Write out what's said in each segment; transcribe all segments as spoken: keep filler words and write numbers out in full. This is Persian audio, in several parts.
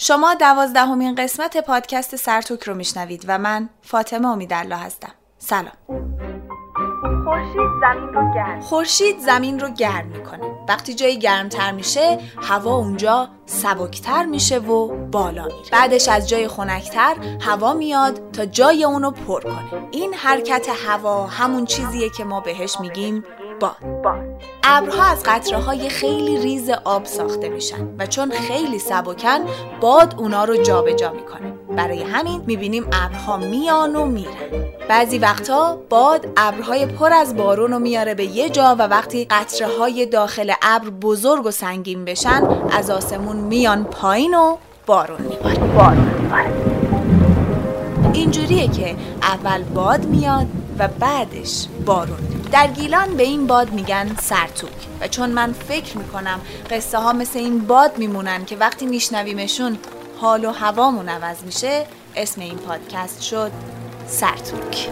شما دوازدهمین قسمت پادکست سرتوک رو میشنوید و من فاطمه امیدالله هستم. سلام. خورشید زمین رو گرم خورشید زمین رو گرم میکنه. وقتی جایی گرمتر میشه، هوا اونجا سبکتر میشه و بالا میره. بعدش از جای خنکتر هوا میاد تا جای اونو پر کنه. این حرکت هوا همون چیزیه که ما بهش میگیم باد. ابرها از قطره‌های خیلی ریز آب ساخته میشن و چون خیلی سبکن باد اونا رو جابجا میکنه. برای همین میبینیم ابرها میان و میرن. بعضی وقتا باد ابرهای پر از بارون رو میاره به یه جا و وقتی قطره‌های داخل ابر بزرگ و سنگین بشن از آسمون میان پایین و بارون میباره. بارون میباره. اینجوریه که اول باد میاد و بعدش بارون. در گیلان به این باد میگن سرتوک و چون من فکر میکنم قصه ها مثل این باد میمونن که وقتی میشنویمشون حال و هوامون عوض میشه، اسم این پادکست شد سرتوک.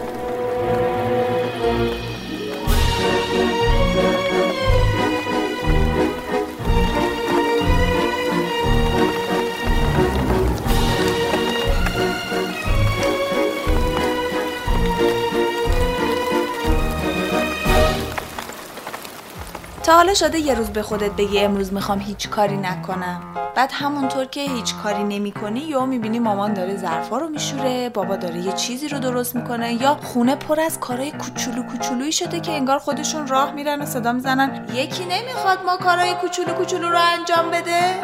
تا حالا شده یه روز به خودت بگی امروز میخوام هیچ کاری نکنم، بعد همونطور که هیچ کاری نمی کنی یا میبینی مامان داره ظرفا رو میشوره، بابا داره یه چیزی رو درست میکنه یا خونه پر از کارهای کوچولو کوچولویی شده که انگار خودشون راه میرن و صدا میزنن یکی نمیخواد ما کارهای کوچولو کوچولو رو انجام بده؟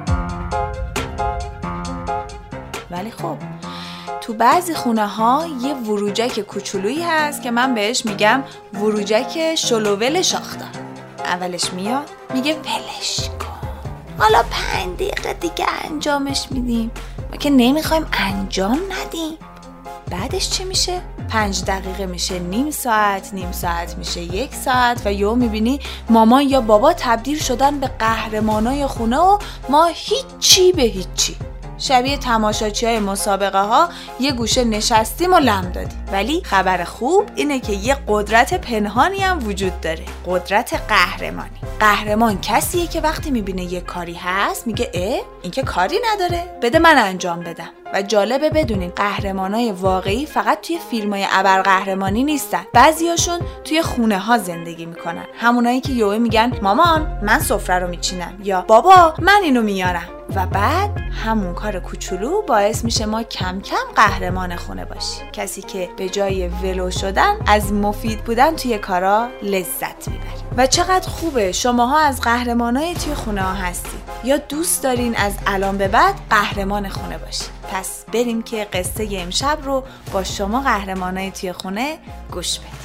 ولی خب تو بعضی خونه ها یه وروجک کوچولویی هست که من بهش میگم وروجک شلوول شاخدار. اولش میاد میگه ولش کن، حالا پنج دقیقه دیگه انجامش میدیم، ما که نمیخوایم انجام ندیم. بعدش چی میشه؟ پنج دقیقه میشه نیم ساعت، نیم ساعت میشه یک ساعت و یهو میبینی مامان یا بابا تبدیل شدن به قهرمانای خونه و ما هیچی به هیچی. شبیه تماشاچی های مسابقه ها یه گوشه نشستیم و لم دادیم. ولی خبر خوب اینه که یه قدرت پنهانی هم وجود داره، قدرت قهرمانی. قهرمان کسیه که وقتی میبینه یه کاری هست میگه اه این که کاری نداره، بده من انجام بدم. و جالبه بدونین قهرمانای واقعی فقط توی فیلمای ابرقهرمانی نیستن، بعضیاشون توی خونه ها زندگی میکنن. همونایی که یهو میگن مامان من سفره رو میچینم یا بابا من اینو میارم و بعد همون کار کوچولو باعث میشه ما کم کم قهرمان خونه باشیم. کسی که به جای ولو شدن از مفید بودن توی کارا لذت میبره. و چقدر خوبه شماها از قهرمانای توی خونه ها هستید یا دوست دارین از الان به بعد قهرمان خونه باشین. پس بریم که قصه امشب رو با شما قهرمانای توی خونه گوش بدیم.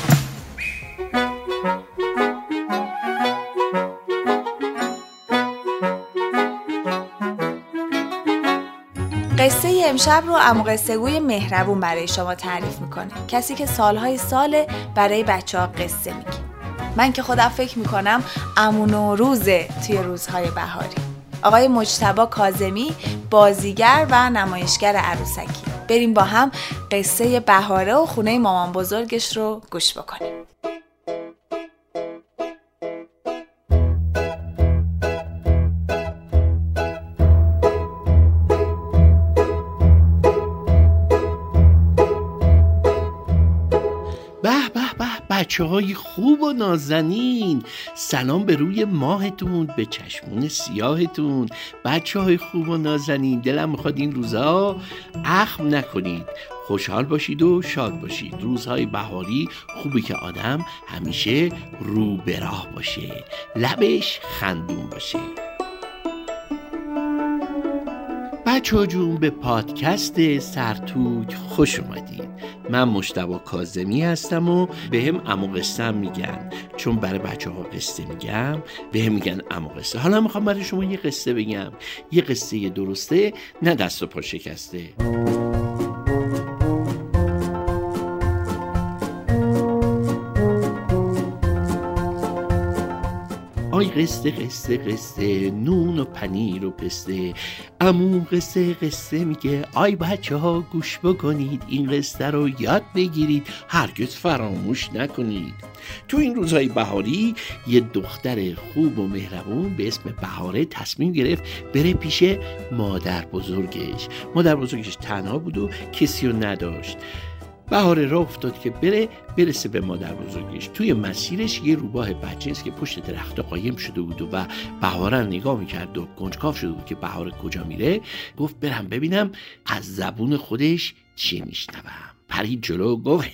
قصه امشب رو عمو قصه گوی مهربون برای شما تعریف میکنه، کسی که سالهای ساله برای بچه ها قصه میگه. من که خودم فکر میکنم عمو نوروزه توی روزهای بهاری. آقای مجتبی کاظمی بازیگر و نمایشگر عروسکی. بریم با هم قصه بهاره و خونه مامان بزرگش رو گوش بکنیم. بچه های خوب و نازنین، سلام به روی ماهتون، به چشمون سیاهتون. بچه های خوب و نازنین، دلم میخواد این روزها اخم نکنید، خوشحال باشید و شاد باشید. روزهای بهاری خوبه که آدم همیشه رو به راه باشه، لبش خندون باشه. بچه ها جون به پادکست سرتوک خوش اومدید. من مجتبی کاظمی هستم و به هم عمو قصه میگن، چون برای بچه ها قصه میگم به هم میگن عمو قصه. حالا میخوام برای شما یه قصه بگم، یه قصه درسته، نه دست و پا شکسته. آی قصه قصه قصه نون و پنیر و پسته. عمو قصه قصه میگه آی بچه ها گوش بکنید، این قصه رو یاد بگیرید، هرگز فراموش نکنید. تو این روزهای بهاری یه دختر خوب و مهربون به اسم بهاره تصمیم گرفت بره پیش مادر بزرگش. مادر بزرگش تنها بود و کسی رو نداشت. بهاره راه افتاد که بره برسه به مادر بزرگش. توی مسیرش یه روباه بدجنس که پشت درخت قایم شده بود و بهاره نگاه میکرد و کنجکاو شده بود که بهاره کجا میره، گفت برم ببینم از زبون خودش چی میشنوم. پرید جلو گفت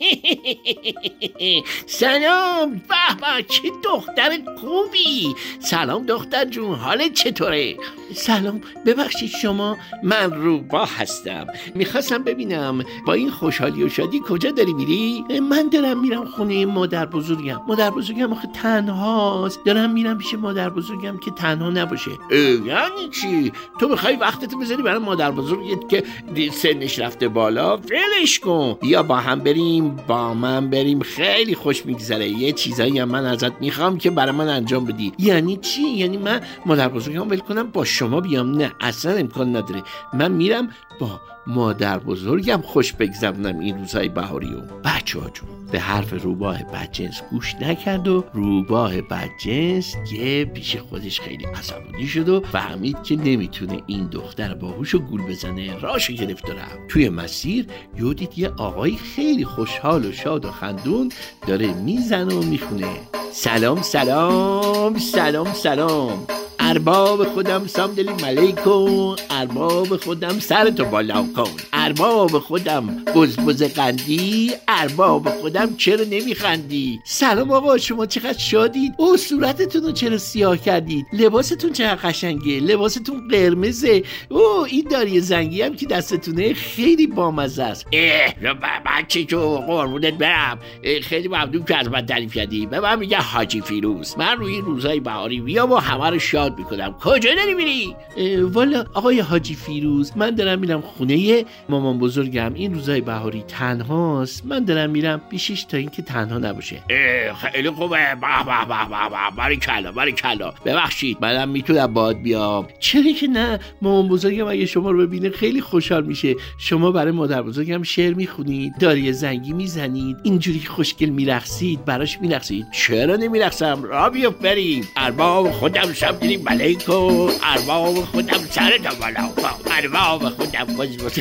سلام، به به چه دختر خوبی. سلام دختر جون، حالت چطوره؟ سلام، ببخشید شما؟ من روباه هستم، میخواستم ببینم با این خوشحالی و شادی کجا داری میری؟ من دارم میرم خونه مادر بزرگم. مادر بزرگم آخه تنهاست، دارم میرم پیش مادر بزرگم که تنها نباشه. یعنی چی؟ تو میخوای وقتتو بذاری برای مادر بزرگت که سنش رفته بالا؟ ولش کن، بیا با هم بریم، با من بریم، خیلی خوش میگذره. یه چیزایی هم من ازت میخوام که برای من انجام بدی. یعنی چی؟ یعنی من مادر بزرگم ول کنم با شما بیام؟ نه اصلا امکان نداره. من میرم با مادر بزرگم خوش بگذرونم این روزهای بهاریو. بچه ها جون به حرف روباه بدجنس گوش نکرد و روباه بدجنس یه پیش خودش خیلی عصبانی شد و فهمید که نمیتونه این دختر باهوشو گول بزنه. راشو گرفت و رفت. توی مسیر یه دید یه آقای خیلی خوشحال و شاد و خندون داره میزنه و میخونه سلام سلام سلام سلام، ارباب خودم سامدلی ملیکون، ارباب خودم سرتو بالا کن، ارباب خودم بزبز قندی، ارباب خودم چرا نمیخندی؟ سلام آقا، شما چقدر شادید؟ او صورتتون رو چرا سیاه کردید؟ لباستون چقدر قشنگه، لباستون قرمزه. او این داری زنگی هم که دستتونه خیلی بامزه است. اه بچه جو قربونت برم، خیلی ممنون که از من تعریف کردی. به من میگه حاجی فیروز. من روی روزهای بهاری میام و همه رو شاد میکنم. کجا داری میری؟ والا آقای حاجی فیروز، من دارم میرم خونه مامان بزرگم. این روزهای بهاری تنهاست، من دارم میرم پیشش تا اینکه تنها نباشه. خیلی خوبه، به به به به، باریکلا باریکلا. ببخشید منم میتونم باهات بیام؟ چرا که نه، مامان بزرگم اگه شما رو ببینه خیلی خوشحال میشه. شما برای مادر بزرگم شعر میخونید، داری زنگی میزنید، اینجوری خوشگل میرقصید، براش میرقصید. چرا نمیرقصم؟ را بیفت بریم. ارباب خودم سامدلی ملیکون، ارباب خودم سرتو بالا کن، ارباب خودم بزبز.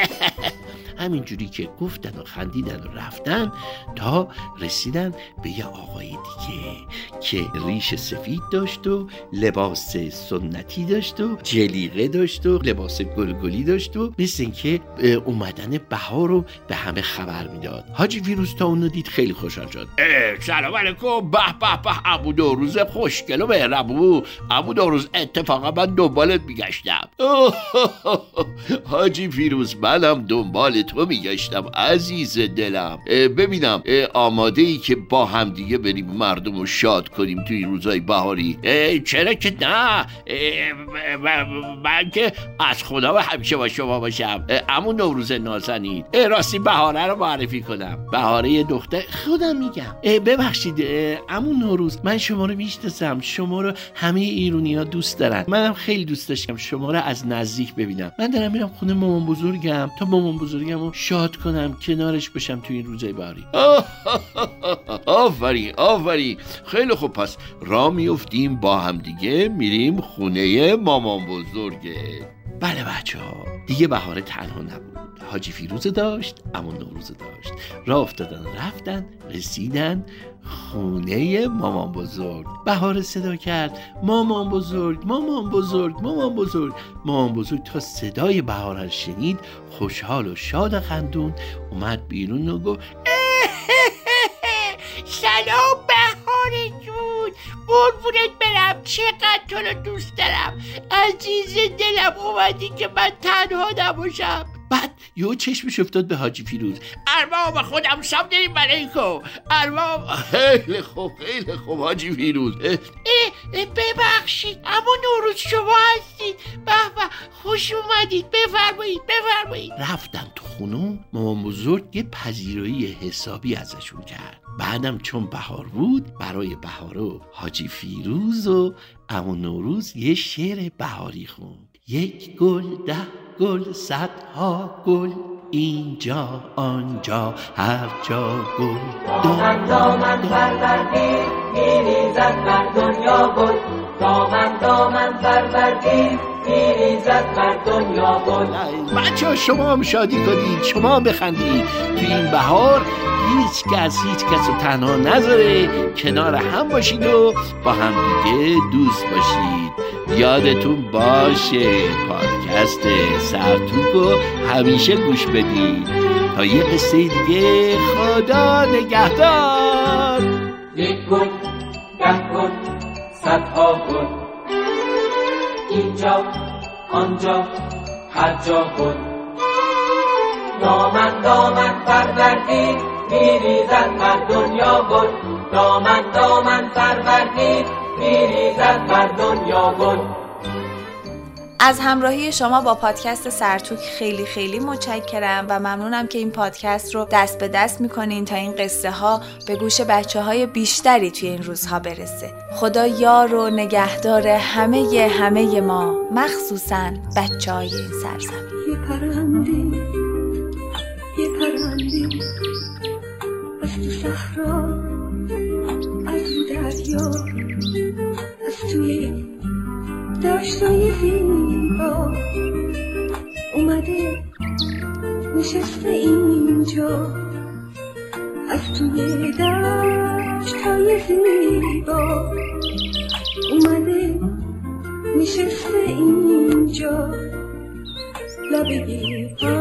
همینجوری که گفتن و خندیدن و رفتن تا رسیدن به یه آقای دیگه که ریش سفید داشت و لباس سنتی داشت و جلیقه داشت و لباس گلگلی داشت و مثل این که اومدن بهار رو به همه خبر میداد. حاجی فیروز تا اونو دید خیلی خوشحال شد. سلام علیکم، به به به، ابو دوروز خوشگل و مهربون. ابو دوروز اتفاقا من دنبالت میگشتم. حاجی فیروز منم دنبال تو میگشتم عزیز دلم. ببینم آماده ای که با هم دیگه بریم مردم رو شاد کنیم توی روزای بهاری؟ چرا که نه، من که از خدا و همیشه با شما باشم. عمو نوروز نازنین، راستی بهاره رو معرفی کنم. بهاره یه دختر خودم میگم. ببخشید عمو نوروز، من شما رو میشناسم، شما رو همه ایرونی‌ها دوست دارن. منم خیلی دوست داشتم شما رو از نزدیک ببینم. من دارم میرم خونه مامان بزرگم تا مامان بزرگم رو شاد کنم، کنارش باشم تو این روزای بهاری. آفرین آفرین، خیلی خوب. پس راه میافتیم با هم دیگه میریم خونه مامان بزرگه. بله بچه ها، دیگه بهاره تنها نبود. حاجی فیروز داشت، عمو نوروز داشت. راه افتادن رفتن، رسیدن خونه مامان بزرگ. بهاره صدا کرد مامان بزرگ مامان بزرگ مامان بزرگ. مامان بزرگ تا صدای بهاره رو شنید خوشحال و شاد و خندون اومد بیرون و گفت سلام بهاره جون، قربونت برم، چقدر تو رو دوست دارم عزیز دلم. اومدی که من تنها نباشم. بعد یهو چشمش افتاد به حاجی فیروز. ارباب خودم سامدلی ملیکون، ارباب. خیلی خوب خیلی خوب حاجی فیروز. ببخشید اما نوروز شما هستید؟ به به، خوش اومدید، بفرمایید بفرمایید. رفتن تو خونه. مامان بزرگ یه پذیرایی حسابی ازشون کرد. بعدم چون بهار بود برای بهارو حاجی فیروز و عمو نوروز یه شعر بهاری خوند. یک گل ده گل صدها گل اینجا آنجا هر جا گل. دامن دامن فروردین میریزد بر دنیا گل. دامن دامن فروردین میریزد بر دنیا گل. بچه ها شما هم شادی کنید، شما هم بخندید. تو این بهار هیچ کس هیچ کس رو تنها نذاره، کنار هم باشید و با هم دیگه دوست باشید. یادتون باشه پادکست سرتوک رو همیشه گوش بدید. تا یه قصه دیگه، خدا نگهدار. یک گل ده گل صدها گل اینجا آنجا هر جا گل. دامن دامن فروردین میریزد بر دنیا گل. دامن دامن فروردین میریزد بر دنیا گل. از همراهی شما با پادکست سرتوک خیلی خیلی متشکرم و ممنونم که این پادکست رو دست به دست میکنین تا این قصه ها به گوش بچه های بیشتری توی این روزها برسه. خدا یار و نگهدار همه همه ما، مخصوصاً بچه های این سرزمین. یه پرنده یه پرنده از تو صحرا، از رو دریا، از توی دشتای زیبا اومده نشسته اینجا. از توی دشتای زیبا اومده نشسته اینجا. لبه